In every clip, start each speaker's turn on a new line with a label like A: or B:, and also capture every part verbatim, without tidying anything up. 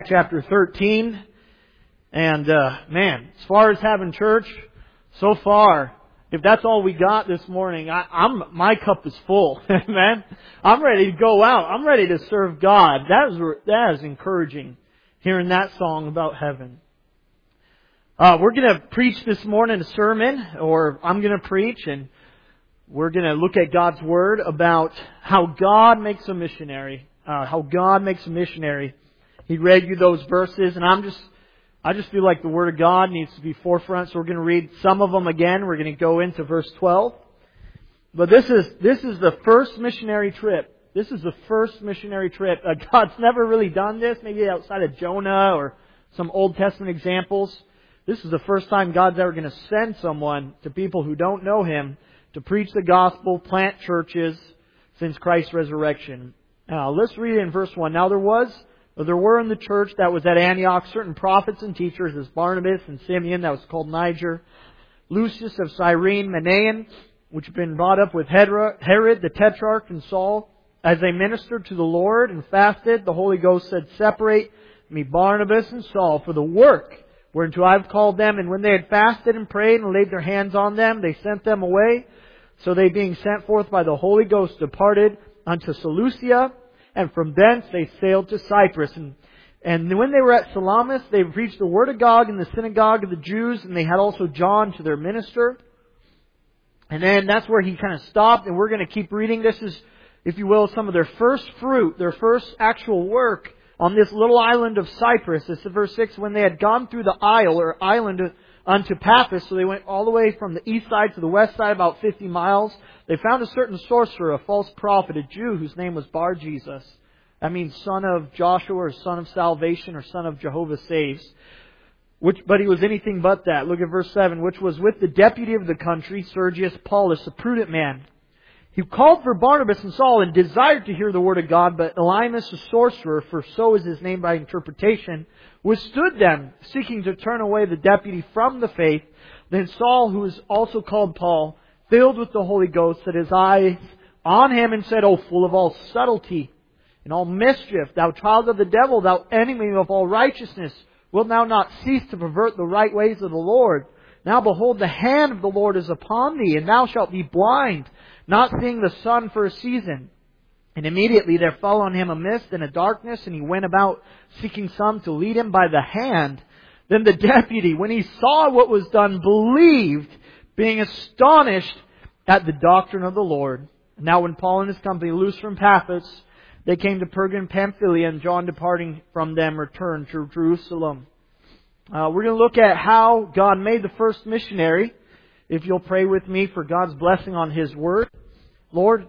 A: Chapter thirteen. And, uh, man, as far as having church, so far, if that's all we got this morning, I, I'm, my cup is full. Amen. I'm ready to go out. I'm ready to serve God. That is, that is encouraging, hearing that song about heaven. Uh, we're going to preach this morning a sermon, or I'm going to preach, and we're going to look at God's Word about how God makes a missionary. Uh, how God makes a missionary. He read you those verses, and I'm just, I just feel like the Word of God needs to be forefront, so we're going to read some of them again. We're going to go into verse twelve. But this is, this is the first missionary trip. This is the first missionary trip. Uh, God's never really done this, maybe outside of Jonah or some Old Testament examples. This is the first time God's ever going to send someone to people who don't know Him to preach the gospel, plant churches since Christ's resurrection. Now, let's read it in verse one. Now there was... There were in the church that was at Antioch certain prophets and teachers, as Barnabas and Simeon, that was called Niger, Lucius of Cyrene, Manaen, which had been brought up with Herod the Tetrarch, and Saul. As they ministered to the Lord and fasted, the Holy Ghost said, "Separate me Barnabas and Saul for the work whereunto I have called them." And when they had fasted and prayed and laid their hands on them, they sent them away. So they, being sent forth by the Holy Ghost, departed unto Seleucia. And from thence they sailed to Cyprus. And, and when they were at Salamis, they preached the word of God in the synagogue of the Jews. And they had also John to their minister. And then that's where he kind of stopped. And we're going to keep reading. This is, if you will, some of their first fruit, their first actual work on this little island of Cyprus. This is verse six. When they had gone through the isle or island unto Paphos, so they went all the way from the east side to the west side, about fifty miles. They found a certain sorcerer, a false prophet, a Jew, whose name was Bar Jesus. That means son of Joshua, or son of salvation, or son of Jehovah saves. Which, but he was anything but that. Look at verse seven. Which was with the deputy of the country, Sergius Paulus, a prudent man. He called for Barnabas and Saul and desired to hear the word of God, but Elymas, a sorcerer, for so is his name by interpretation, withstood them, seeking to turn away the deputy from the faith. Then Saul, who is also called Paul, filled with the Holy Ghost, set his eyes on him and said, "O full of all subtlety and all mischief, thou child of the devil, thou enemy of all righteousness, wilt thou not cease to pervert the right ways of the Lord? Now behold, the hand of the Lord is upon thee, and thou shalt be blind, not seeing the sun for a season." And immediately there fell on him a mist and a darkness, and he went about seeking some to lead him by the hand. Then the deputy, when he saw what was done, believed, being astonished at the doctrine of the Lord. Now when Paul and his company loosed from Paphos, they came to Perga and Pamphylia, and John, departing from them, returned to Jerusalem. Uh, we're going to look at how God made the first missionary. If you'll pray with me for God's blessing on His Word. Lord,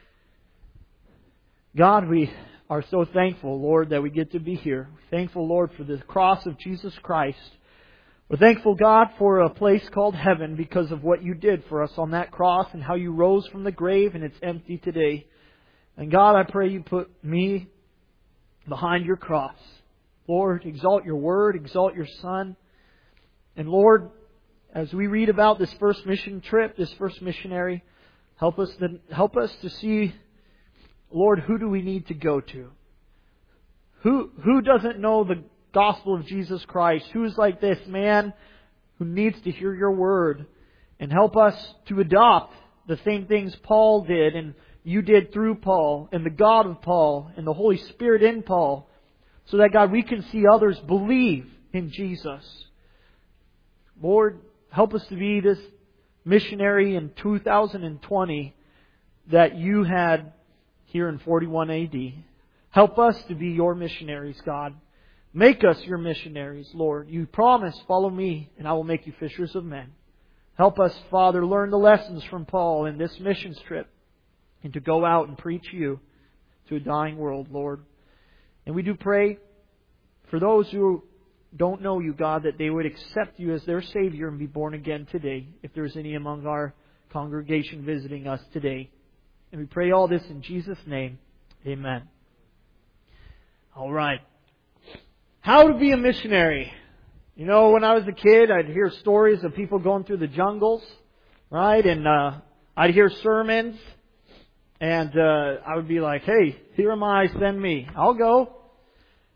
A: God, we are so thankful, Lord, that we get to be here. We're thankful, Lord, for the cross of Jesus Christ. We're thankful, God, for a place called heaven because of what You did for us on that cross and how You rose from the grave and it's empty today. And God, I pray You put me behind Your cross. Lord, exalt Your Word, exalt Your Son. And Lord, as we read about this first mission trip, this first missionary, help us to, help us to see, Lord, who do we need to go to? Who, who doesn't know the gospel of Jesus Christ? Who is like this man who needs to hear Your Word? And help us to adopt the same things Paul did and You did through Paul and the God of Paul and the Holy Spirit in Paul, so that, God, we can see others believe in Jesus. Lord, help us to be this missionary in two thousand twenty that You had here in forty-one A D. Help us to be Your missionaries, God. Make us Your missionaries, Lord. You promised, follow me and I will make you fishers of men. Help us, Father, learn the lessons from Paul in this missions trip and to go out and preach You to a dying world, Lord. And we do pray for those who don't know You, God, that they would accept You as their Savior and be born again today, if there's any among our congregation visiting us today. And we pray all this in Jesus' name. Amen. All right. How to be a missionary. You know, when I was a kid, I'd hear stories of people going through the jungles, right? And uh, I'd hear sermons. And uh, I would be like, "Hey, here am I, send me. I'll go."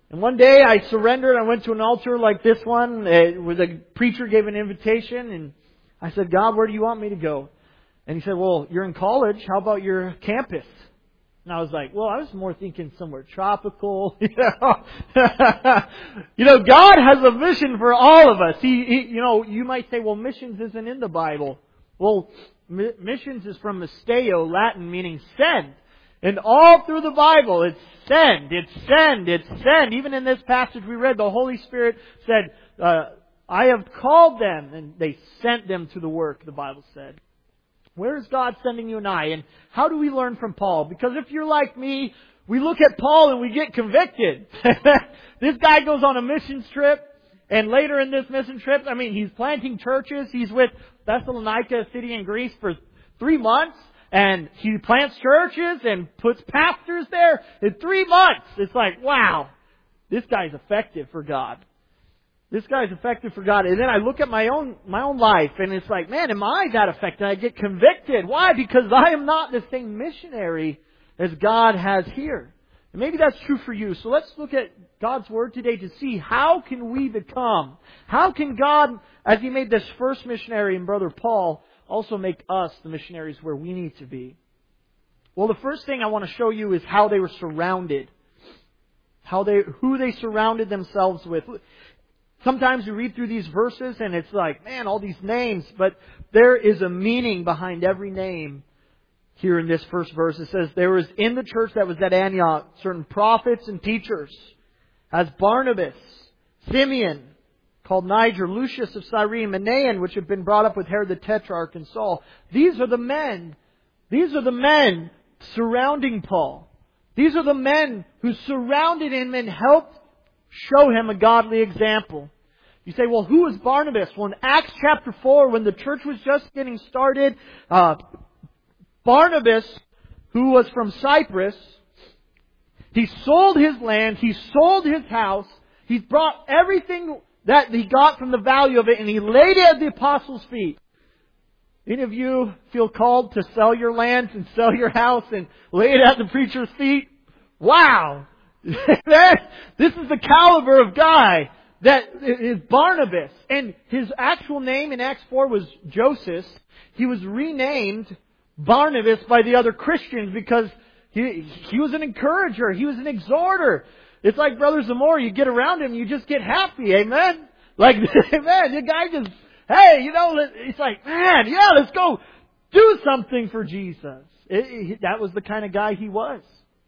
A: And one day I surrendered. I went to an altar like this one uh, where the preacher gave an invitation. And I said, God, where do you want me to go? And He said, well, you're in college. How about your campus? And I was like, well, I was more thinking somewhere tropical. You know, you know, God has a mission for all of us. He, he, you know, you might say, well, missions isn't in the Bible. Well, mi- missions is from misteo, Latin meaning send. And all through the Bible, it's send, it's send, it's send. Even in this passage we read, the Holy Spirit said, uh, I have called them, and they sent them to the work, the Bible said. Where is God sending you and I? And how do we learn from Paul? Because if you're like me, we look at Paul and we get convicted. This guy goes on a missions trip, and later in this mission trip, I mean, he's planting churches. He's with Thessalonica, a city in Greece, for three months. And he plants churches and puts pastors there in three months. It's like, wow, this guy's effective for God. This guy's effective for God. And then I look at my own my own life, and it's like, man, am I that effective? I get convicted. Why? Because I am not the same missionary as God has here. And maybe that's true for you. So let's look at God's Word today to see how can we become, how can God, as He made this first missionary in Brother Paul, also make us the missionaries where we need to be. Well, the first thing I want to show you is how they were surrounded. How they, who they surrounded themselves with. Sometimes you read through these verses and it's like, man, all these names, but there is a meaning behind every name here in this first verse. It says, there was in the church that was at Antioch certain prophets and teachers, as Barnabas, Simeon, called Niger, Lucius of Cyrene, Manaen, which had been brought up with Herod the Tetrarch, and Saul. These are the men. These are the men surrounding Paul. These are the men who surrounded him and helped show him a godly example. You say, well, who is Barnabas? Well, in Acts chapter four, when the church was just getting started, uh, Barnabas, who was from Cyprus, he sold his land, he sold his house, he brought everything that he got from the value of it, and he laid it at the apostles' feet. Any of you feel called to sell your land and sell your house and lay it at the preacher's feet? Wow! This is the caliber of guy that is Barnabas. And his actual name in Acts four was Joseph. He was renamed Barnabas by the other Christians because he, he was an encourager. He was an exhorter. It's like Brother Zamora, you get around him, you just get happy, amen? Like, amen, the guy just, hey, you know, it's like, man, yeah, let's go do something for Jesus. It, it, that was the kind of guy he was.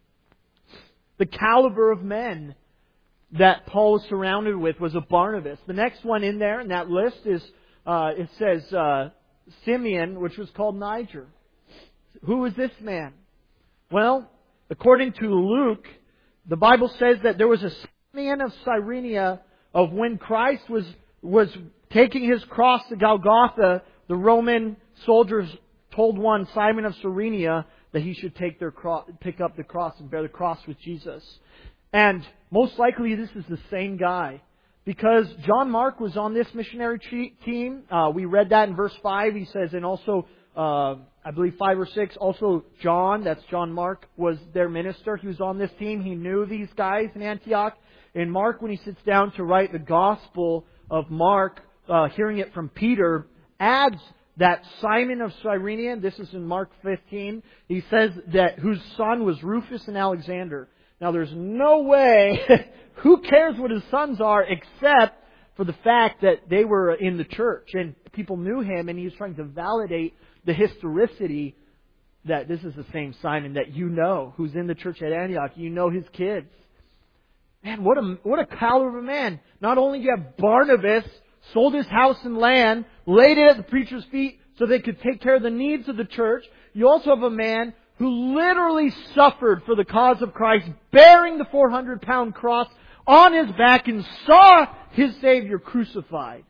A: The caliber of men that Paul was surrounded with was a Barnabas. The next one in there in that list is, uh, it says, uh, Simeon, which was called Niger. Who is this man? Well, according to Luke, the Bible says that there was a Simeon of Cyrene of when Christ was was taking His cross to Golgotha, the Roman soldiers told one, Simon of Cyrene, that he should take their cross, pick up the cross and bear the cross with Jesus. And most likely this is the same guy. Because John Mark was on this missionary team. Uh, we read that in verse five. He says, and also, uh, I believe five or six, also John, that's John Mark, was their minister. He was on this team. He knew these guys in Antioch. And Mark, when he sits down to write the Gospel of Mark, uh, hearing it from Peter, adds that Simon of Cyrene, this is in Mark fifteen, he says that whose son was Rufus and Alexander. Now there's no way, who cares what his sons are except for the fact that they were in the church and people knew him, and he was trying to validate the historicity that this is the same Simon that you know, who's in the church at Antioch. You know his kids. Man, what a, what a caliber of man. Not only do you have Barnabas, sold his house and land, laid it at the preacher's feet so they could take care of the needs of the church. You also have a man who literally suffered for the cause of Christ, bearing the four hundred pound cross on his back and saw his Savior crucified.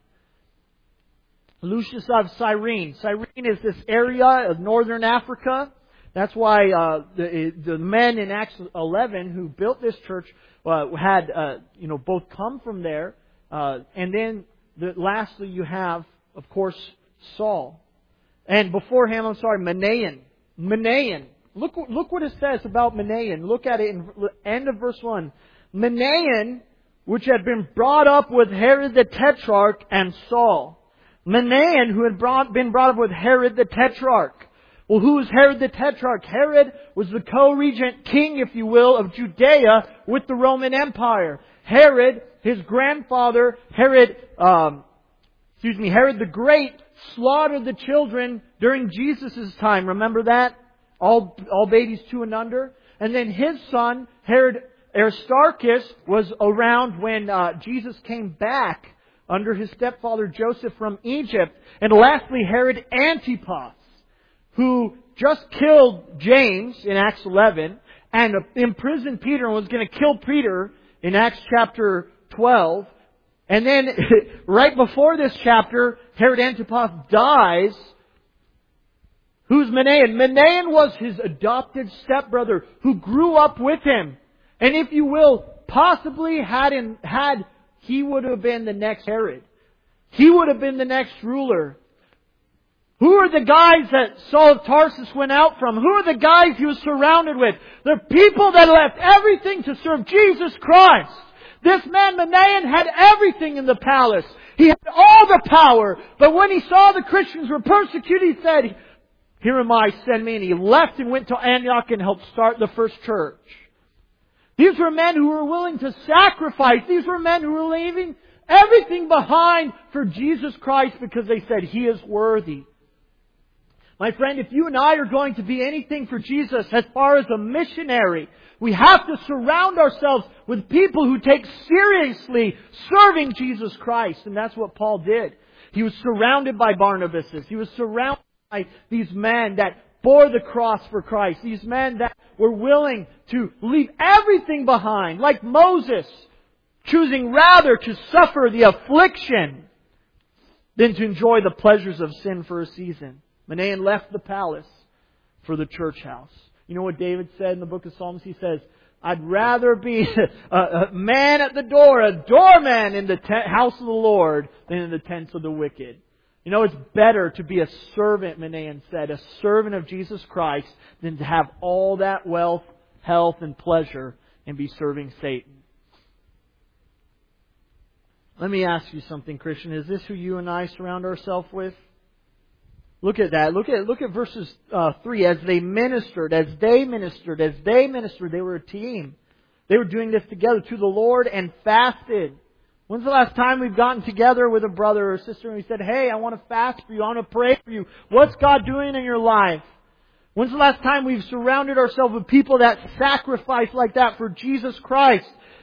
A: Lucius of Cyrene. Cyrene is this area of northern Africa. That's why uh, the, the men in Acts eleven who built this church uh, had, uh, you know, both come from there. Uh, and then the, lastly, you have, of course, Saul. And before him, I'm sorry, Manaen. Manaen. Look, look what it says about Manaen. Look at it in the end of verse one. Manaen, which had been brought up with Herod the Tetrarch and Saul. Manaen, who had brought, been brought up with Herod the Tetrarch. Well, who was Herod the Tetrarch? Herod was the co-regent king, if you will, of Judea with the Roman Empire. Herod, his grandfather, Herod, um, excuse me, Herod the Great, slaughtered the children during Jesus' time. Remember that? All, all babies two and under. And then his son, Herod Aristarchus, was around when uh, Jesus came back under his stepfather Joseph from Egypt. And lastly, Herod Antipas, who just killed James in Acts eleven and imprisoned Peter and was going to kill Peter in Acts chapter twelve. And then right before this chapter, Herod Antipas dies. Who's Manaen? Manaen was his adopted stepbrother who grew up with him. And if you will, possibly had him, had he would have been the next Herod. He would have been the next ruler. Who are the guys that Saul of Tarsus went out from? Who are the guys he was surrounded with? They're people that left everything to serve Jesus Christ. This man Manaen had everything in the palace. He had all the power. But when he saw the Christians were persecuted, he said, "Here am I, send me." And he left and went to Antioch and helped start the first church. These were men who were willing to sacrifice. These were men who were leaving everything behind for Jesus Christ because they said, He is worthy. My friend, if you and I are going to be anything for Jesus as far as a missionary, we have to surround ourselves with people who take seriously serving Jesus Christ. And that's what Paul did. He was surrounded by Barnabases. He was surrounded by these men that bore the cross for Christ. These men that were willing to leave everything behind, like Moses, choosing rather to suffer the affliction than to enjoy the pleasures of sin for a season. Manaen left the palace for the church house. You know what David said in the book of Psalms? He says, "I'd rather be a, a man at the door, a doorman in the tent, house of the Lord than in the tents of the wicked." You know, it's better to be a servant, Manaen said, a servant of Jesus Christ, than to have all that wealth, health, and pleasure and be serving Satan. Let me ask you something, Christian. Is this who you and I surround ourselves with? Look at that. Look at look at verses uh, three. As they ministered, as they ministered, as they ministered, they were a team. They were doing this together to the Lord and fasted. When's the last time we've gotten together with a brother or sister and we said, "Hey, I want to fast for you. I want to pray for you. What's God doing in your life?" When's the last time we've surrounded ourselves with people that sacrifice like that for Jesus Christ?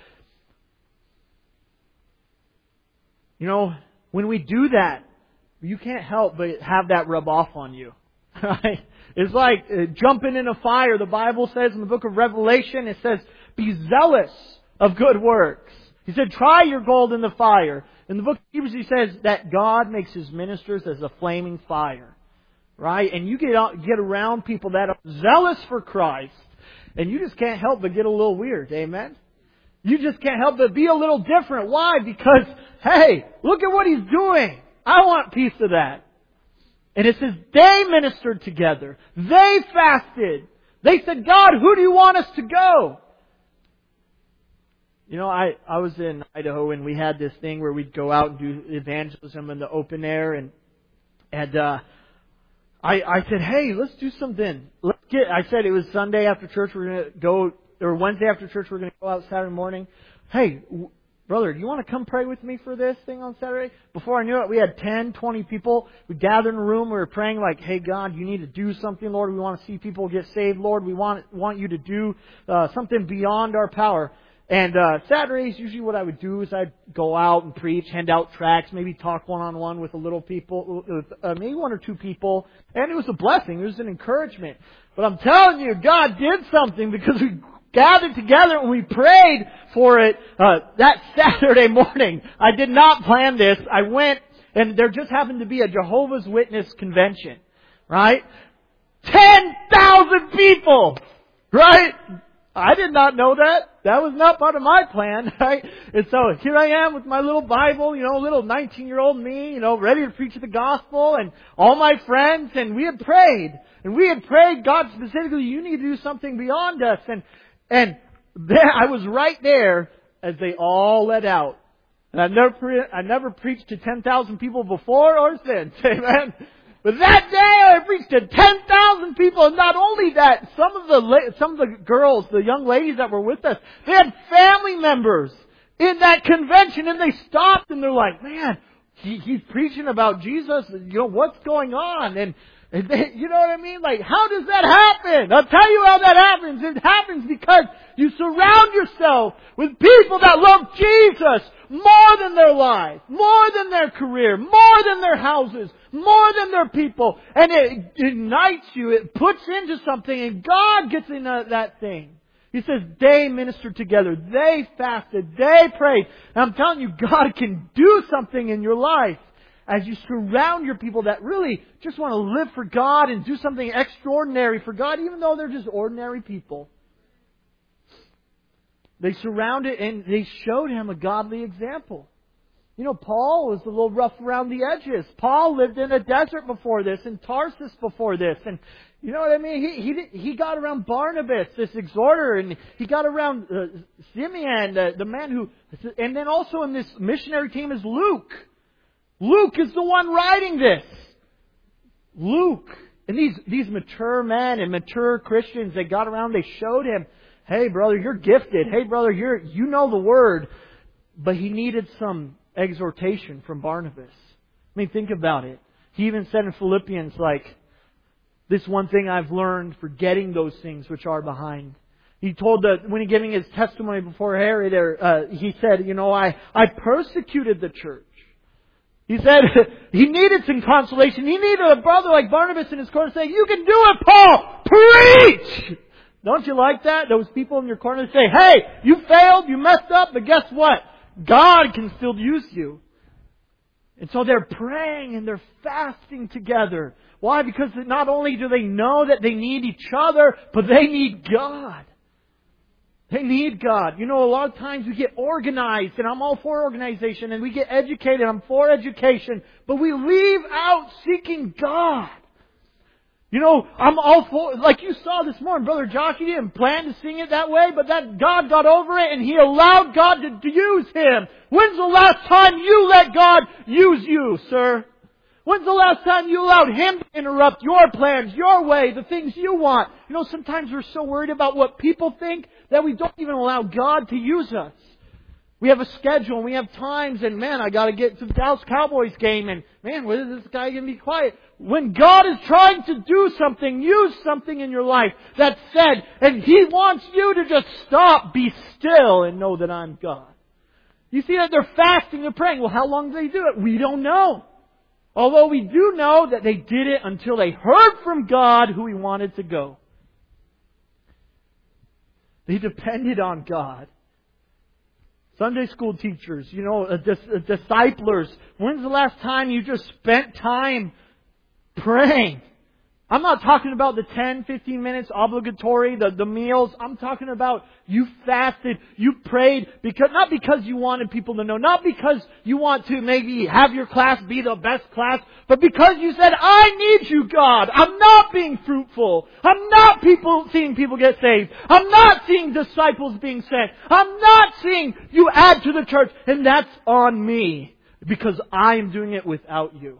A: You know, when we do that, you can't help but have that rub off on you. Right? It's like uh, jumping in a fire. The Bible says in the book of Revelation, it says, "Be zealous of good works." He said, "Try your gold in the fire." In the book of Hebrews, he says that God makes His ministers as a flaming fire. Right? And you get out, get around people that are zealous for Christ, and you just can't help but get a little weird. Amen? You just can't help but be a little different. Why? Because, hey, look at what he's doing. I want a piece of that. And it says they ministered together. They fasted. They said, "God, who do you want us to go?" You know, I, I was in Idaho and we had this thing where we'd go out and do evangelism in the open air. And and uh, I, I said, "Hey, let's do something. Let's get." I said it was Sunday after church. We're going to go, or Wednesday after church. We're going to go out Saturday morning. Hey, brother, do you want to come pray with me for this thing on Saturday? Before I knew it, we had ten, twenty people. We gathered in a room. We were praying like, "Hey, God, you need to do something, Lord. We want to see people get saved, Lord. We want want you to do uh, something beyond our power." And uh, Saturdays, usually what I would do is I'd go out and preach, hand out tracts, maybe talk one-on-one with a little people, with, uh, maybe one or two people. And it was a blessing. It was an encouragement. But I'm telling you, God did something because we gathered together and we prayed for it uh, that Saturday morning. I did not plan this. I went, and there just happened to be a Jehovah's Witness convention, right? ten thousand people, right? I did not know that. That was not part of my plan, right? And so here I am with my little Bible, you know, little nineteen-year-old me, you know, ready to preach the gospel, and all my friends, and we had prayed. And we had prayed, God, specifically, you need to do something beyond us. And And there, I was right there as they all let out. And I've never, pre- I never preached to ten thousand people before or since. Amen. But that day I preached to ten thousand people, and not only that, some of the la- some of the girls, the young ladies that were with us, they had family members in that convention, and they stopped and they're like, "Man, he, he's preaching about Jesus. You know what's going on?" And, and they, you know what I mean? Like, how does that happen? I'll tell you how that happens. It happens because you surround yourself with people that love Jesus more than their life, more than their career, more than their houses, more than their people. And it ignites you. It puts into something, and God gets in that thing. He says they ministered together. They fasted. They prayed. And I'm telling you, God can do something in your life as you surround your people that really just want to live for God and do something extraordinary for God, even though they're just ordinary people. They surrounded and they showed him a godly example. You know, Paul was a little rough around the edges. Paul lived in a desert before this, in Tarsus before this. And you know what I mean? He he he got around Barnabas, this exhorter, and he got around uh, Simeon, the, the man who... And then also in this missionary team is Luke. Luke is the one writing this. Luke. And these, these mature men and mature Christians, they got around, they showed him, hey brother, you're gifted. Hey brother, you're you know the Word. But he needed some exhortation from Barnabas. I mean, think about it. He even said in Philippians, like, this one thing I've learned, forgetting those things which are behind. He told that when he giving his testimony before Herod, there, uh, he said, you know, I, I persecuted the church. He said he needed some consolation. He needed a brother like Barnabas in his corner saying, you can do it, Paul! Preach! Don't you like that? Those people in your corner say, hey, you failed, you messed up, but guess what? God can still use you. And so they're praying and they're fasting together. Why? Because not only do they know that they need each other, but they need God. They need God. You know, a lot of times we get organized, and I'm all for organization, and we get educated, I'm for education, but we leave out seeking God. You know, I'm all for, like you saw this morning, Brother Josh, he didn't plan to sing it that way, but that God got over it and He allowed God to, to use him. When's the last time you let God use you, sir? When's the last time you allowed Him to interrupt your plans, your way, the things you want? You know, sometimes we're so worried about what people think that we don't even allow God to use us. We have a schedule and we have times, and man, I got to get to the Dallas Cowboys game, and man, when is this guy going to be quiet? When God is trying to do something, use something in your life that's said, and He wants you to just stop, be still, and know that I'm God. You see that they're fasting and praying. Well, how long do they do it? We don't know. Although we do know that they did it until they heard from God who He wanted to go. They depended on God. Sunday school teachers, you know, uh, dis- uh, disciplers. When's the last time you just spent time praying? I'm not talking about the ten, fifteen minutes obligatory, the, the meals. I'm talking about you fasted, you prayed, because not because you wanted people to know, not because you want to maybe have your class be the best class, but because you said, I need you, God. I'm not being fruitful. I'm not people seeing people get saved. I'm not seeing disciples being sent. I'm not seeing you add to the church. And that's on me because I am doing it without you.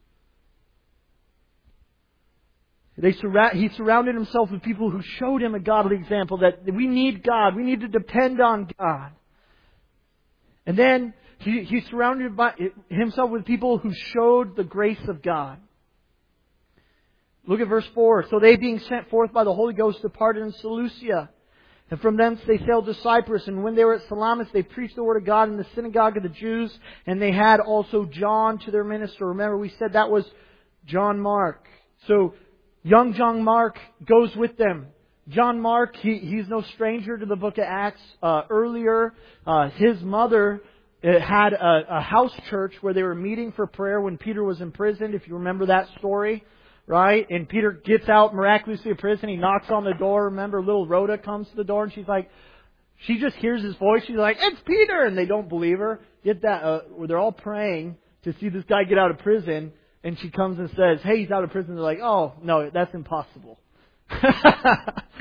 A: They surra- he surrounded himself with people who showed him a godly example that we need God. We need to depend on God. And then he, he surrounded by, himself with people who showed the grace of God. Look at verse four. So they, being sent forth by the Holy Ghost, departed in Seleucia. And from thence they sailed to Cyprus. And when they were at Salamis, they preached the word of God in the synagogue of the Jews. And they had also John to their minister. Remember, we said that was John Mark. So young John Mark goes with them. John Mark, he, he's no stranger to the book of Acts. Uh, earlier, uh, his mother uh, had a, a house church where they were meeting for prayer when Peter was imprisoned, if you remember that story, right? And Peter gets out miraculously of prison. He knocks on the door. Remember, little Rhoda comes to the door and she's like, she just hears his voice. She's like, it's Peter! And they don't believe her. Get that? Uh, where they're all praying to see this guy get out of prison. And she comes and says, hey, he's out of prison. They're like, oh, no, that's impossible.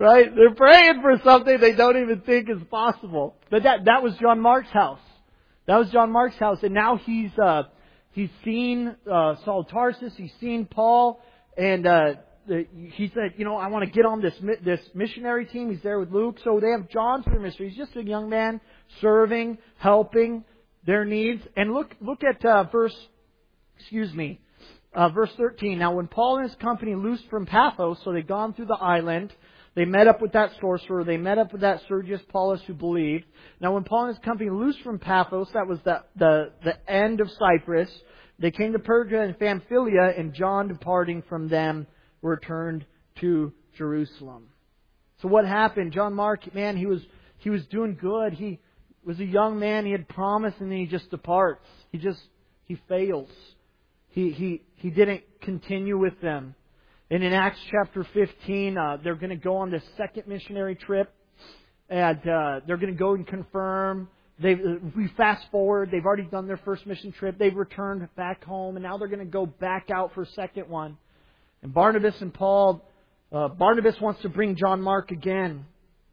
A: Right? They're praying for something they don't even think is possible. But that, that was John Mark's house. That was John Mark's house. And now he's, uh, he's seen, uh, Saul of Tarsus. He's seen Paul. And, uh, the, he said, you know, I want to get on this, this missionary team. He's there with Luke. So they have John for their ministry. He's just a young man serving, helping their needs. And look, look at, uh, verse, excuse me, uh, verse thirteen. Now when Paul and his company loosed from Paphos, so they'd gone through the island, they met up with that sorcerer. They met up with that Sergius Paulus who believed. Now when Paul and his company loosed from Paphos, that was the, the, the end of Cyprus, they came to Perga and Pamphylia, and John, departing from them, returned to Jerusalem. So what happened? John Mark, man, he was he was doing good. He was a young man. He had promised, and then he just departs. He just he fails. He he he didn't continue with them. And in Acts chapter fifteen, uh, they're going to go on this second missionary trip, and uh, they're going to go and confirm. They we fast forward. They've already done their first mission trip. They've returned back home, and now they're going to go back out for a second one. And Barnabas and Paul, uh, Barnabas wants to bring John Mark again,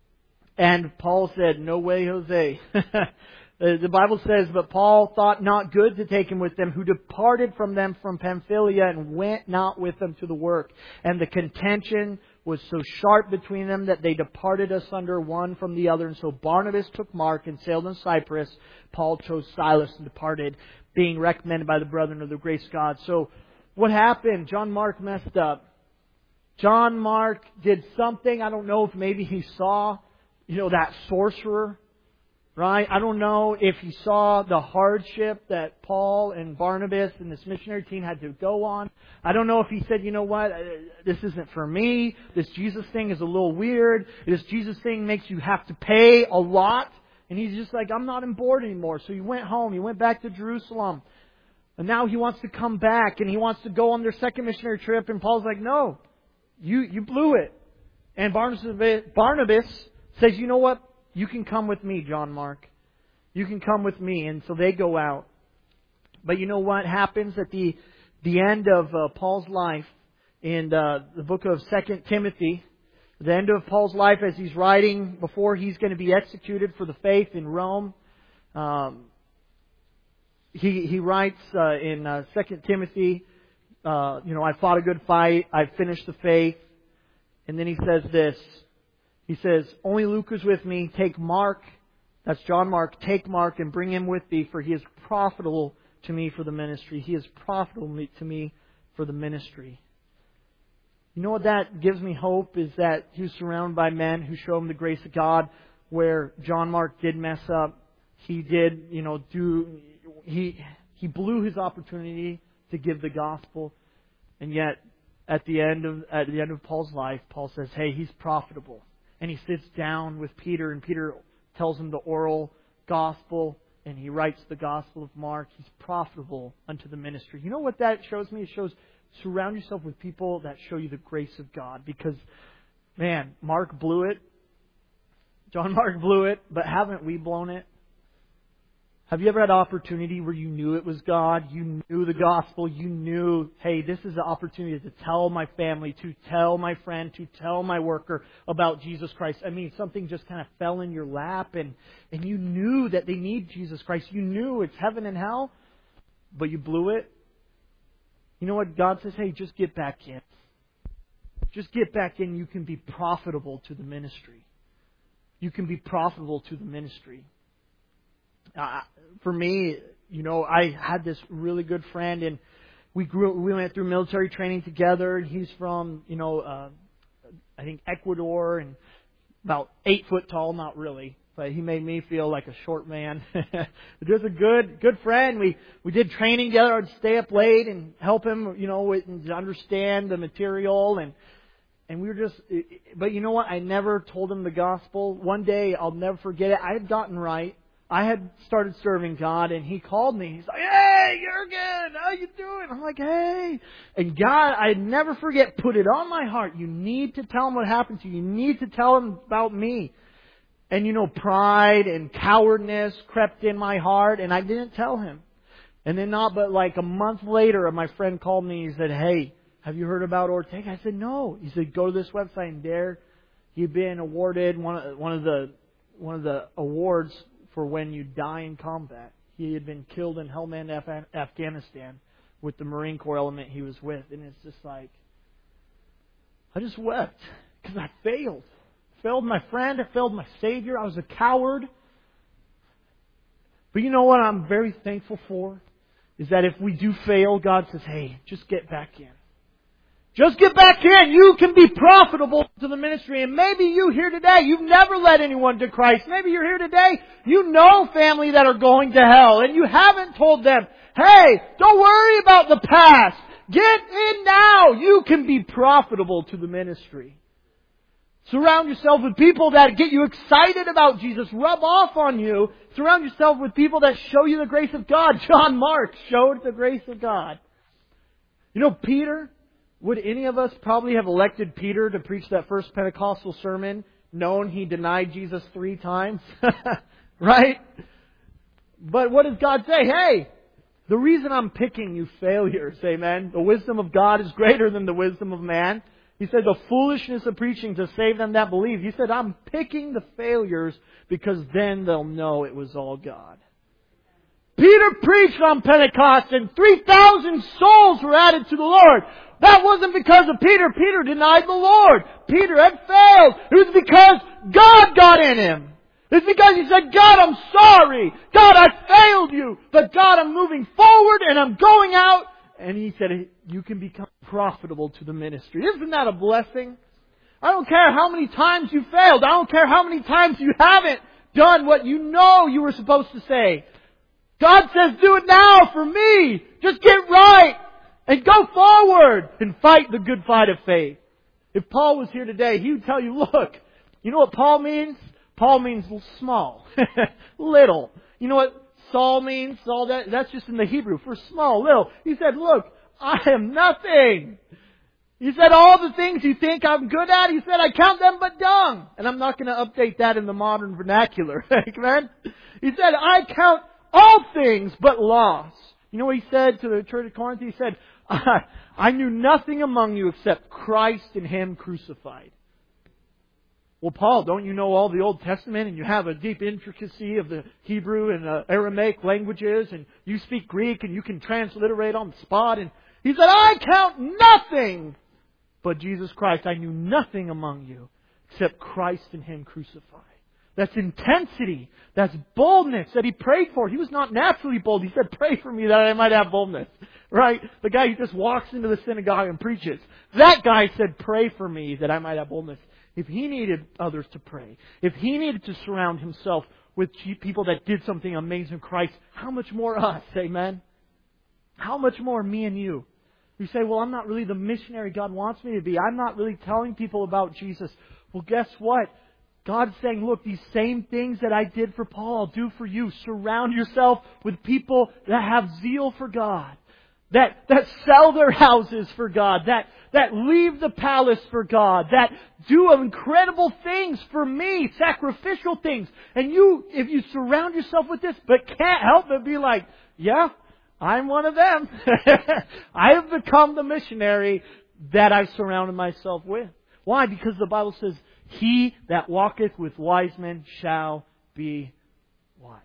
A: and Paul said, "No way, Jose." The Bible says, but Paul thought not good to take him with them, who departed from them from Pamphylia and went not with them to the work. And the contention was so sharp between them that they departed asunder one from the other. And so Barnabas took Mark and sailed in Cyprus. Paul chose Silas and departed, being recommended by the brethren of the grace of God. So what happened? John Mark messed up. John Mark did something. I don't know if maybe he saw, you know, that sorcerer. Right? I don't know if he saw the hardship that Paul and Barnabas and this missionary team had to go on. I don't know if he said, you know what, this isn't for me. This Jesus thing is a little weird. This Jesus thing makes you have to pay a lot. And he's just like, I'm not on board anymore. So he went home. He went back to Jerusalem. And now he wants to come back and he wants to go on their second missionary trip. And Paul's like, no, you, you blew it. And Barnabas, Barnabas says, you know what? You can come with me, John Mark. You can come with me. And so they go out. But you know what happens at the the end of uh, Paul's life in uh, the book of Second Timothy, the end of Paul's life as he's writing before he's going to be executed for the faith in Rome. Um, he he writes uh, in uh, Second Timothy, uh, you know, I fought a good fight. I finished the faith. And then he says this. He says, only Luke is with me. Take Mark, that's John Mark, take Mark and bring him with thee, for he is profitable to me for the ministry. He is profitable to me for the ministry. You know what that gives me hope is that he was surrounded by men who show him the grace of God, where John Mark did mess up. He did, you know, do, he, he blew his opportunity to give the gospel. And yet, at the end of, at the end of Paul's life, Paul says, hey, he's profitable. And he sits down with Peter, and Peter tells him the oral gospel, and he writes the gospel of Mark. He's profitable unto the ministry. You know what that shows me? It shows surround yourself with people that show you the grace of God. Because, man, Mark blew it. John Mark blew it, but haven't we blown it? Have you ever had an opportunity where you knew it was God, you knew the gospel, you knew, hey, this is an opportunity to tell my family, to tell my friend, to tell my worker about Jesus Christ. I mean, something just kind of fell in your lap and, and you knew that they need Jesus Christ. You knew it's heaven and hell, but you blew it. You know what? God says, hey, just get back in. Just get back in. You can be profitable to the ministry. You can be profitable to the ministry. Uh, for me, you know, I had this really good friend, and we grew. We went through military training together. And he's from, you know, uh, I think Ecuador, and about eight foot tall. Not really, but he made me feel like a short man. Just a good, good friend. We we did training together. I'd stay up late and help him, you know, with, and understand the material, and and we were just. But you know what? I never told him the gospel. One day, I'll never forget it. I had gotten right. I had started serving God, and he called me. He's like, hey, Jurgen, how you doing? I'm like, hey. And God, I'd never forget, put it on my heart. You need to tell him what happened to you. You need to tell him about me. And, you know, pride and cowardness crept in my heart, and I didn't tell him. And then not but like a month later, my friend called me. He said, hey, have you heard about Ortega? I said, no. He said, go to this website and there He'd been awarded one of, one of the one of the awards for when you die in combat. He had been killed in Helmand, Af- Afghanistan, with the Marine Corps element he was with, and it's just like, I just wept because I failed. I failed my friend. I failed my Savior. I was a coward. But you know what I'm very thankful for? Is that if we do fail, God says, hey, just get back in. Just get back in. You can be profitable to the ministry. And maybe you here today, you've never led anyone to Christ. Maybe you're here today, you know family that are going to hell, and you haven't told them, hey, don't worry about the past. Get in now. You can be profitable to the ministry. Surround yourself with people that get you excited about Jesus, rub off on you. Surround yourself with people that show you the grace of God. John Mark showed the grace of God. You know, Peter, would any of us probably have elected Peter to preach that first Pentecostal sermon, knowing he denied Jesus three times? Right? But what does God say? Hey, the reason I'm picking you failures, amen. The wisdom of God is greater than the wisdom of man. He said the foolishness of preaching to save them that believe. He said, I'm picking the failures because then they'll know it was all God. Peter preached on Pentecost and three thousand souls were added to the Lord. That wasn't because of Peter. Peter denied the Lord. Peter had failed. It was because God got in him. It's because he said, God, I'm sorry. God, I failed you. But God, I'm moving forward and I'm going out. And he said, you can become profitable to the ministry. Isn't that a blessing? I don't care how many times you failed. I don't care how many times you haven't done what you know you were supposed to say. God says, do it now for me. Just get right and go forward and fight the good fight of faith. If Paul was here today, he would tell you, look, you know what Paul means? Paul means small, little. You know what Saul means? Saul, that, that's just in the Hebrew for small, little. He said, look, I am nothing. He said, all the things you think I'm good at, he said, I count them but dung. And I'm not going to update that in the modern vernacular. Amen? He said, I count all things but loss. You know what he said to the church of Corinth? He said, I, I knew nothing among you except Christ and Him crucified. Well, Paul, don't you know all the Old Testament and you have a deep intricacy of the Hebrew and uh, Aramaic languages and you speak Greek and you can transliterate on the spot? And he said, I count nothing but Jesus Christ. I knew nothing among you except Christ and Him crucified. That's intensity. That's boldness that he prayed for. He was not naturally bold. He said, pray for me that I might have boldness. Right? The guy who just walks into the synagogue and preaches. That guy said, pray for me that I might have boldness. If he needed others to pray, if he needed to surround himself with people that did something amazing in Christ, how much more us, amen? How much more me and you? You say, well, I'm not really the missionary God wants me to be. I'm not really telling people about Jesus. Well, guess what? God's saying, look, these same things that I did for Paul, I'll do for you. Surround yourself with people that have zeal for God. That, that sell their houses for God. That, that leave the palace for God. That do incredible things for me. Sacrificial things. And you, if you surround yourself with this, but can't help but be like, yeah, I'm one of them. I have become the missionary that I've surrounded myself with. Why? Because the Bible says, he that walketh with wise men shall be wise.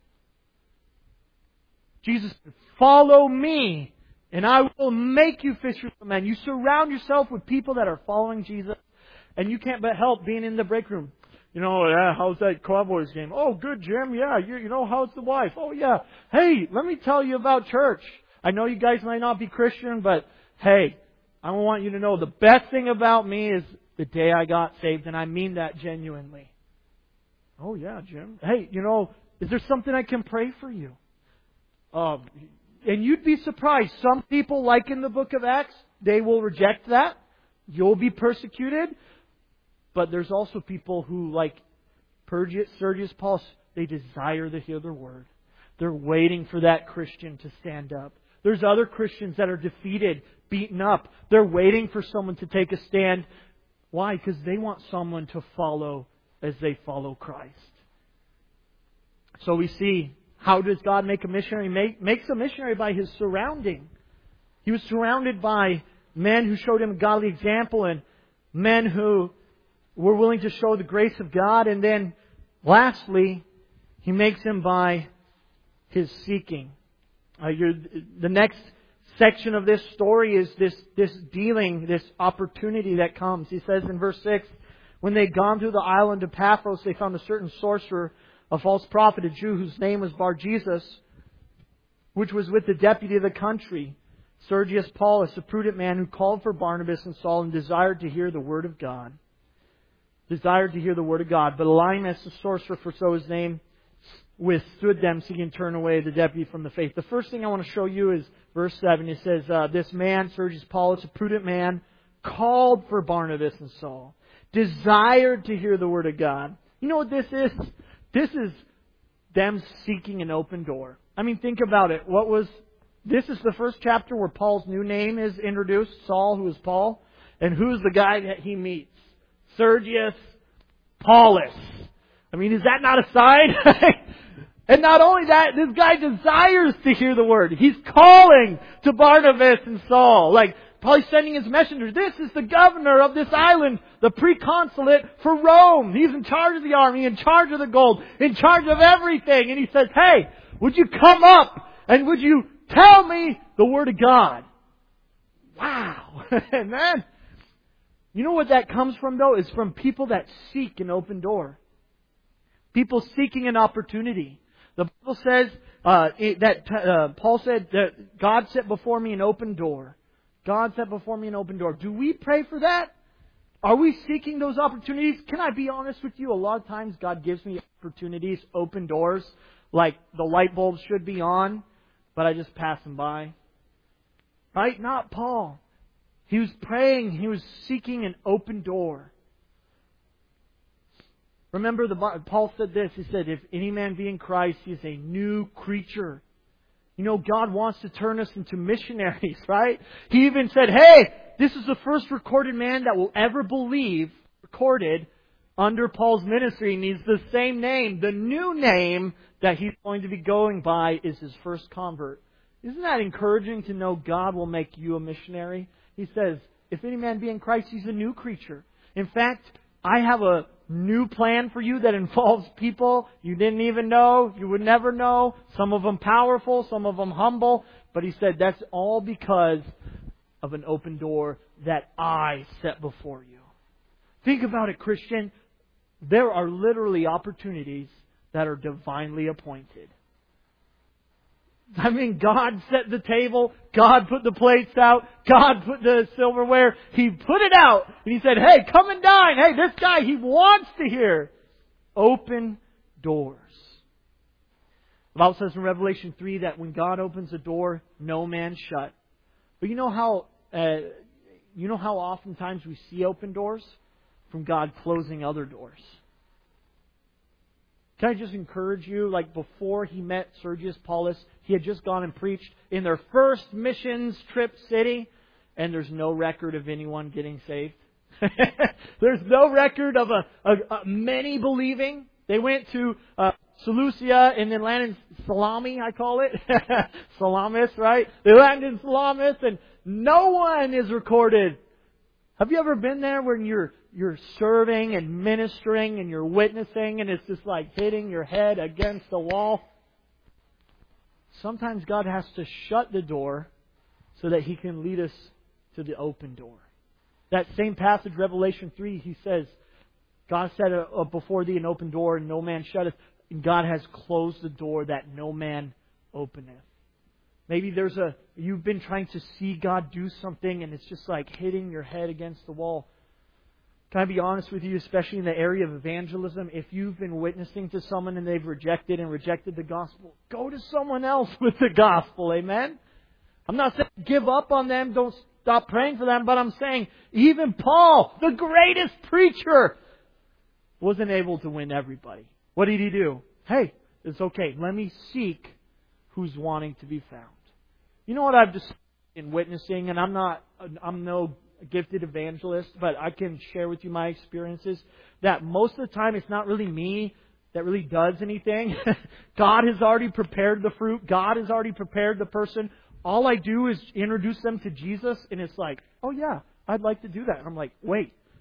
A: Jesus said, follow me, and I will make you fishers of men. You surround yourself with people that are following Jesus, and you can't but help being in the break room. You know, yeah, how's that Cowboys game? Oh, good, Jim. Yeah, you, you know, how's the wife? Oh, yeah. Hey, let me tell you about church. I know you guys might not be Christian, but hey, I want you to know the best thing about me is the day I got saved, and I mean that genuinely. Oh, yeah, Jim. Hey, you know, is there something I can pray for you? Um, and you'd be surprised. Some people, like in the book of Acts, they will reject that. You'll be persecuted. But there's also people who, like Sergius Paul, they desire to hear the word. They're waiting for that Christian to stand up. There's other Christians that are defeated, beaten up. They're waiting for someone to take a stand. Why? Because they want someone to follow as they follow Christ. So we see, how does God make a missionary? Make, makes a missionary by His surrounding. He was surrounded by men who showed Him a godly example and men who we're willing to show the grace of God. And then lastly, He makes him by his seeking. Uh, you're, the next section of this story is this, this dealing, this opportunity that comes. He says in verse six, when they'd gone through the island of Paphos, they found a certain sorcerer, a false prophet, a Jew whose name was Bar-Jesus, which was with the deputy of the country, Sergius Paulus, a prudent man who called for Barnabas and Saul and desired to hear the word of God. Desired to hear the word of God. But Elymas, the sorcerer, for so his name, withstood them, seeking to turn away the deputy from the faith. The first thing I want to show you is verse seven. It says, uh, this man, Sergius Paulus, a prudent man, called for Barnabas and Saul, desired to hear the word of God. You know what this is? This is them seeking an open door. I mean, think about it. What was this is the first chapter where Paul's new name is introduced, Saul, who is Paul. And who's the guy that he meets? Sergius Paulus. I mean, is that not a sign? And not only that, this guy desires to hear the word. He's calling to Barnabas and Saul. Like, probably sending his messenger. This is the governor of this island, the preconsulate for Rome. He's in charge of the army, in charge of the gold, in charge of everything. And he says, hey, would you come up and would you tell me the word of God? Wow. And then, you know what that comes from though? Is from people that seek an open door. People seeking an opportunity. The Bible says uh, it, that uh, Paul said that God set before me an open door. God set before me an open door. Do we pray for that? Are we seeking those opportunities? Can I be honest with you? A lot of times God gives me opportunities, open doors, like the light bulbs should be on, but I just pass them by. Right? Not Paul. He was praying. He was seeking an open door. Remember, the Paul said this. He said, if any man be in Christ, he is a new creature. You know, God wants to turn us into missionaries, right? He even said, hey, this is the first recorded man that will ever believe, recorded, under Paul's ministry. And he's the same name. The new name that he's going to be going by is his first convert. Isn't that encouraging to know God will make you a missionary? He says, if any man be in Christ, he's a new creature. In fact, I have a new plan for you that involves people you didn't even know, you would never know. Some of them powerful, some of them humble. But he said that's all because of an open door that I set before you. Think about it, Christian. There are literally opportunities that are divinely appointed. I mean, God set the table. God put the plates out. God put the silverware. He put it out. And He said, hey, come and dine. Hey, this guy, he wants to hear. Open doors. The Bible says in Revelation three that when God opens a door, no man shut. But you know how, uh, you know how oftentimes we see open doors? From God closing other doors. Can I just encourage you, like before he met Sergius Paulus, he had just gone and preached in their first missions trip city, and there's no record of anyone getting saved. There's no record of a, a, a many believing. They went to uh, Seleucia and then landed in Salami, I call it. Salamis, right? They landed in Salamis, and no one is recorded. Have you ever been there when you're you're serving and ministering and you're witnessing and it's just like hitting your head against the wall? Sometimes God has to shut the door so that He can lead us to the open door. That same passage, Revelation three, He says, God set uh, before thee an open door and no man shutteth. And God has closed the door that no man openeth. Maybe there's a, you've been trying to see God do something and it's just like hitting your head against the wall. Can I be honest with you, especially in the area of evangelism? If you've been witnessing to someone and they've rejected and rejected the gospel, go to someone else with the gospel. Amen? I'm not saying give up on them, don't stop praying for them, but I'm saying even Paul, the greatest preacher, wasn't able to win everybody. What did he do? Hey, it's okay. Let me seek who's wanting to be found. You know what I've just in witnessing, and I'm not, I'm no gifted evangelist, but I can share with you my experiences, that most of the time it's not really me that really does anything. God has already prepared the fruit. God has already prepared the person. All I do is introduce them to Jesus, and it's like, oh yeah, I'd like to do that. And I'm like, wait,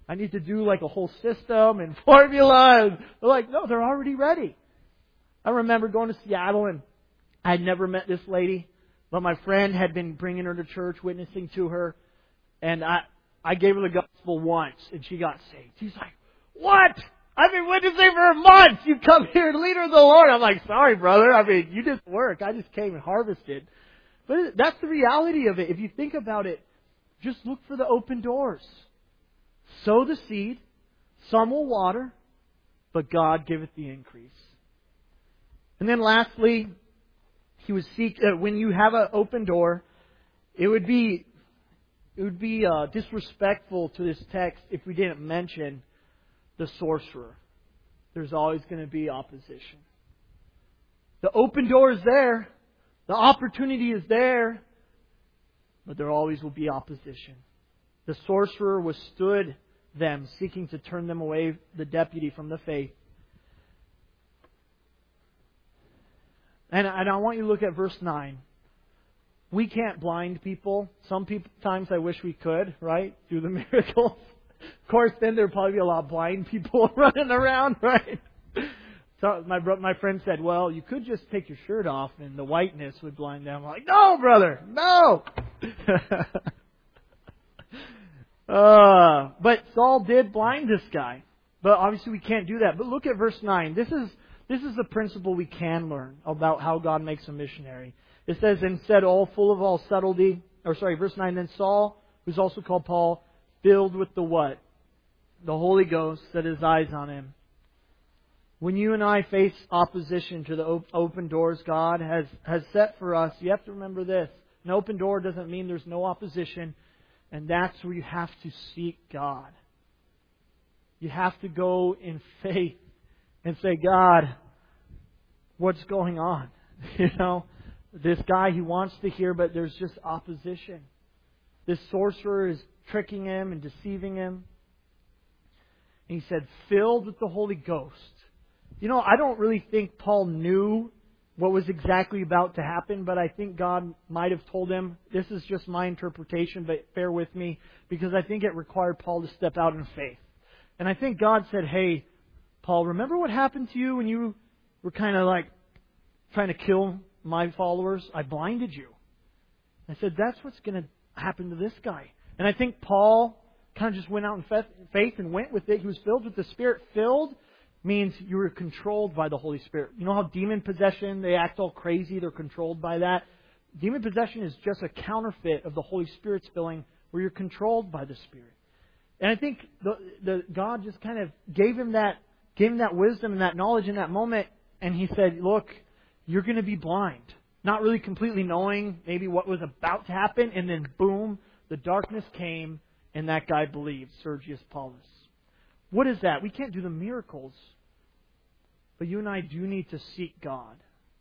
A: I need to do like a whole system and formula. And they're like, no, they're already ready. I remember going to Seattle and I had never met this lady, but my friend had been bringing her to church, witnessing to her, and I I gave her the gospel once, and she got saved. She's like, what? I've been witnessing for a month. You come here and lead her to the Lord. I'm like, sorry, brother. I mean, you did the work. I just came and harvested. But that's the reality of it. If you think about it, just look for the open doors. Sow the seed. Some will water, but God giveth the increase. And then lastly, He would seek, uh, when you have an open door, it would be it would be uh, disrespectful to this text if we didn't mention the sorcerer. There's always going to be opposition. The open door is there. The opportunity is there. But there always will be opposition. The sorcerer withstood them, seeking to turn them away, the deputy, from the faith. And, and I want you to look at verse nine. We can't blind people. Some people, times I wish we could, right? Through the miracles. Of course, then there'd probably be a lot of blind people running around, right? So my my friend said, well, you could just take your shirt off and the whiteness would blind them. I'm like, no, brother, no! uh, but Saul did blind this guy. But obviously we can't do that. But look at verse nine. This is this is the principle we can learn about how God makes a missionary. It says, instead, all full of all subtlety, or sorry, verse nine, then Saul, who's also called Paul, filled with the what? The Holy Ghost, set his eyes on him. When you and I face opposition to the open doors God has, has set for us, you have to remember this. An open door doesn't mean there's no opposition. And that's where you have to seek God. You have to go in faith and say, God, what's going on? You know, this guy, he wants to hear, but there's just opposition. This sorcerer is tricking him and deceiving him. And he said, filled with the Holy Ghost. You know, I don't really think Paul knew what was exactly about to happen, but I think God might have told him. This is just my interpretation, but bear with me, because I think it required Paul to step out in faith. And I think God said, hey, Paul, remember what happened to you when you were kind of like trying to kill my followers? I blinded you. I said, that's what's going to happen to this guy. And I think Paul kind of just went out in faith and went with it. He was filled with the Spirit. Filled means you were controlled by the Holy Spirit. You know how demon possession, they act all crazy, they're controlled by that? Demon possession is just a counterfeit of the Holy Spirit's filling, where you're controlled by the Spirit. And I think the, the God just kind of gave him that gave him that wisdom and that knowledge in that moment. And He said, look, you're going to be blind. Not really completely knowing maybe what was about to happen. And then boom, the darkness came and that guy believed, Sergius Paulus. What is that? We can't do the miracles. But you and I do need to seek God.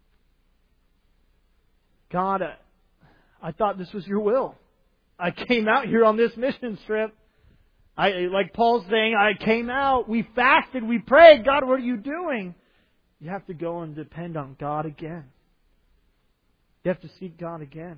A: God, uh, I thought this was your will. I came out here on this mission trip. I, like Paul's saying, I came out, we fasted, we prayed. God, what are you doing? You have to go and depend on God again. You have to seek God again.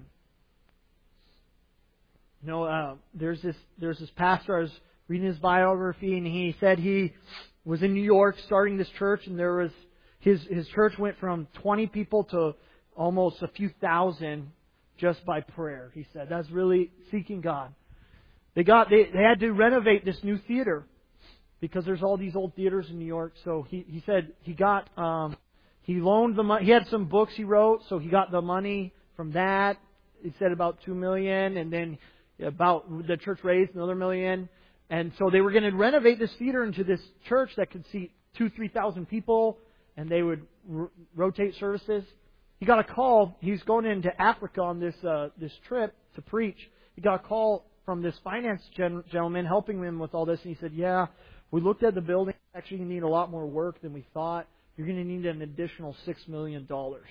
A: You know, uh, there's this there's this pastor, I was reading his biography, and he said he was in New York starting this church, and there was his his church went from twenty people to almost a few thousand just by prayer. He said that's really seeking God. They got they, they had to renovate this new theater because there's all these old theaters in New York. So he he said he got um, he loaned the money. He had some books he wrote, so he got the money from that. He said about two million, and then about the church raised another million. And so they were going to renovate this theater into this church that could seat two, three thousand people, and they would r- rotate services. He got a call. He was going into Africa on this uh, this trip to preach. He got a call from this finance gen- gentleman helping him with all this, and he said, "Yeah, we looked at the building. Actually, you need a lot more work than we thought. You're going to need an additional six million dollars."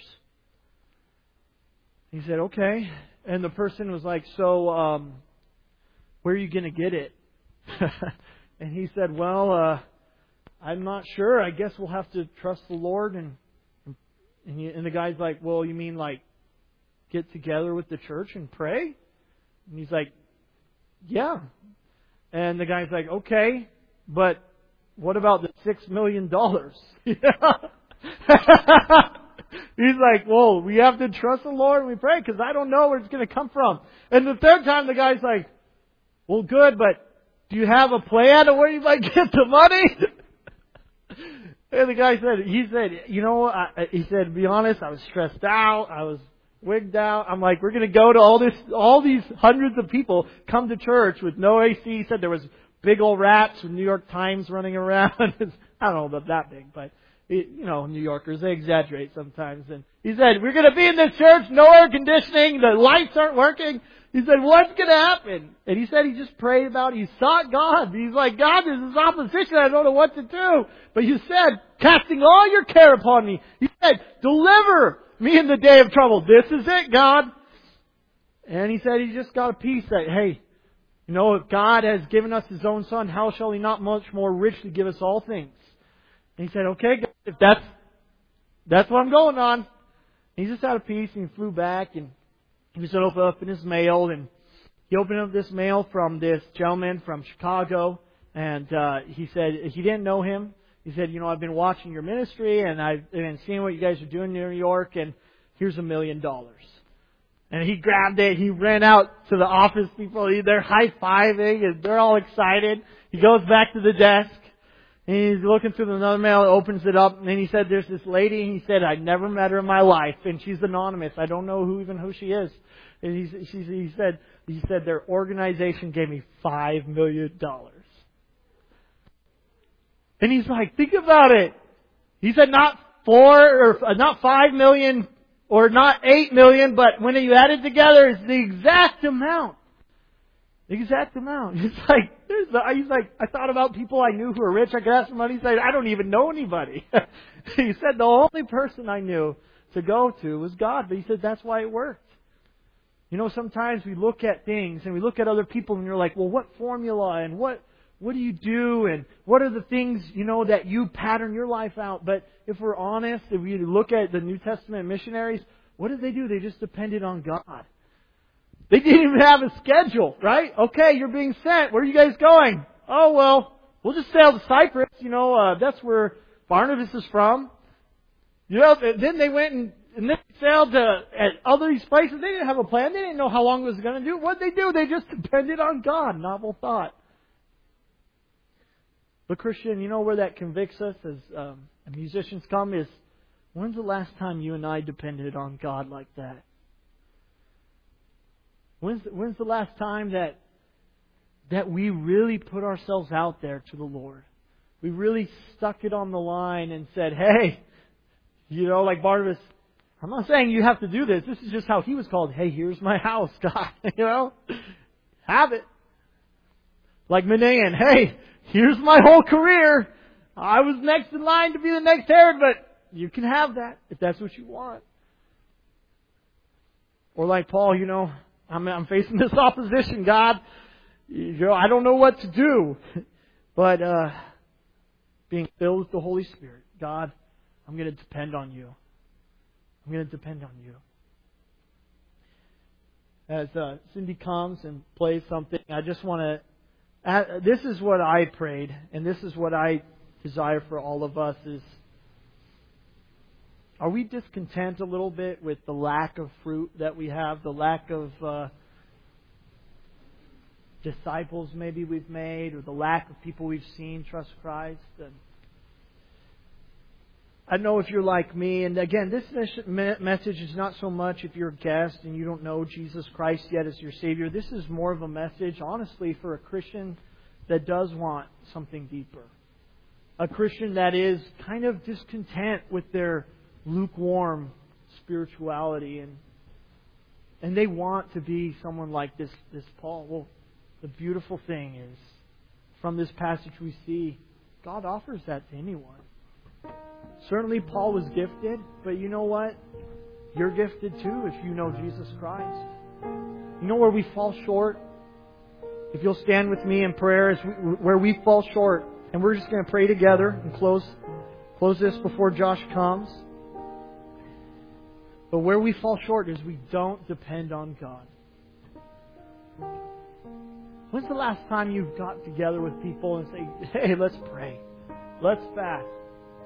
A: He said, "Okay," and the person was like, "So, um, where are you going to get it?" And he said, well, uh, I'm not sure. I guess we'll have to trust the Lord. And and, he, and the guy's like, well, you mean like get together with the church and pray? And he's like, yeah. And the guy's like, okay, but what about the six million dollars? He's like, well, we have to trust the Lord and we pray because I don't know where it's going to come from. And the third time the guy's like, well, good, but do you have a plan of where you might get the money? And the guy said, he said, you know, I, he said, to be honest, I was stressed out. I was wigged out. I'm like, we're going to go to all this, all these hundreds of people come to church with no A C. He said there was big old rats with New York Times running around. I don't know about that big, but it, you know, New Yorkers, they exaggerate sometimes. And he said, we're going to be in this church, no air conditioning, the lights aren't working. He said, what's going to happen? And he said he just prayed about it. He sought God. He's like, God, there's this opposition. I don't know what to do. But you said, casting all your care upon me. He said, deliver me in the day of trouble. This is it, God. And he said he just got a peace that, hey, you know, if God has given us His own Son, how shall He not much more richly give us all things? And he said, okay, God, if that's, that's what I'm going on. And he just had a peace and he flew back and he was going to open up in his mail, and he opened up this mail from this gentleman from Chicago, and uh, he said he didn't know him. He said, you know, I've been watching your ministry, and I've been seeing what you guys are doing in New York, and here's a million dollars. And he grabbed it. He ran out to the office people. They're high-fiving, and they're all excited. He goes back to the desk, and he's looking through another mail, opens it up, and then he said, there's this lady, and he said, I've never met her in my life, and she's anonymous. I don't know who even who she is. And he, she, he said, he said, their organization gave me five million dollars. And he's like, think about it. He said, not four, or not five million, or not eight million, but when you add it together, it's the exact amount. The exact amount. He's like, there's the, he's like, I thought about people I knew who were rich. I could ask for money. He said, I don't even know anybody. He said, the only person I knew to go to was God. But he said, that's why it worked. You know, sometimes we look at things and we look at other people and you're like, well, what formula and what, what do you do and what are the things, you know, that you pattern your life out? But if we're honest, if we look at the New Testament missionaries, what did they do? They just depended on God. They didn't even have a schedule, right? Okay, you're being sent. Where are you guys going? Oh, well, we'll just sail to Cyprus. You know, uh, that's where Barnabas is from. You know, then they went and, and then they sailed to at other these places. They didn't have a plan. They didn't know how long it was going to do. What did they do? They just depended on God. Novel thought. But Christian, you know where that convicts us as um, musicians come is, when's the last time you and I depended on God like that? When's the, when's the last time that that we really put ourselves out there to the Lord? We really stuck it on the line and said, hey, you know, like Barnabas, I'm not saying you have to do this. This is just how he was called. Hey, here's my house, God. You know, have it. Like Manaen, hey, here's my whole career. I was next in line to be the next Herod, but you can have that if that's what you want. Or like Paul, you know, I'm, I'm facing this opposition, God. You know, I don't know what to do. But uh, being filled with the Holy Spirit, God, I'm going to depend on you. I'm going to depend on you. As uh, Cindy comes and plays something, I just want to... Uh, this is what I prayed, and this is what I desire for all of us is... Are we discontent a little bit with the lack of fruit that we have, the lack of uh, disciples maybe we've made, or the lack of people we've seen trust Christ? And I know if you're like me, and again, this message is not so much if you're a guest and you don't know Jesus Christ yet as your Savior. This is more of a message, honestly, for a Christian that does want something deeper. A Christian that is kind of discontent with their lukewarm spirituality, and and they want to be someone like this this Paul. Well, the beautiful thing is, from this passage we see, God offers that to anyone. Certainly Paul was gifted, but you know what? You're gifted too if you know Jesus Christ. You know where we fall short? If you'll stand with me in prayer, is where we fall short, and we're just going to pray together and close close this before Josh comes. But where we fall short is we don't depend on God. When's the last time you've got together with people and say, hey, let's pray. Let's fast.